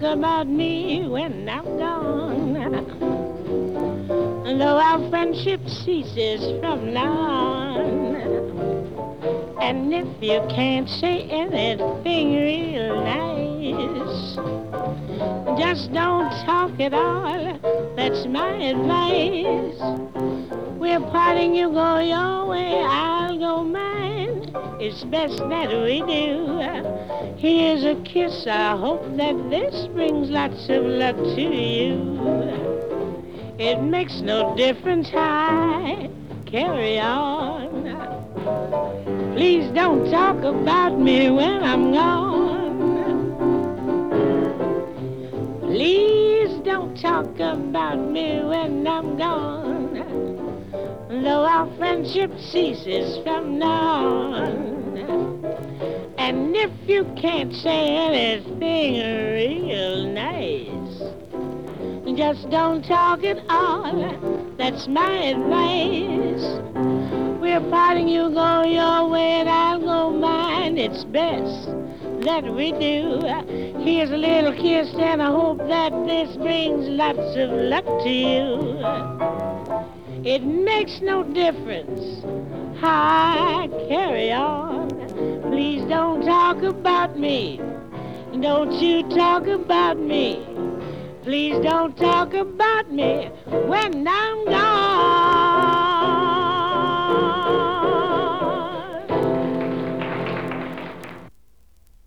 about me when I'm gone. Though our friendship ceases from now on. And if you can't say anything real nice, just don't talk at all, that's my advice. We're parting, you go your way, I'll go mine. It's best that we do. Here's a kiss, I hope that this brings lots of luck to you. It makes no difference how I carry on. Please don't talk about me when I'm gone. Please don't talk about me when I'm gone. Though our friendship ceases from now on. And if you can't say anything real nice, just don't talk at all, that's my advice. We're parting, you go your way and I'll go mine. It's best that we do. Here's a little kiss and I hope that this brings lots of luck to you. It makes no difference how I carry on. Please don't talk about me. Don't you talk about me. Please don't talk about me when I'm gone.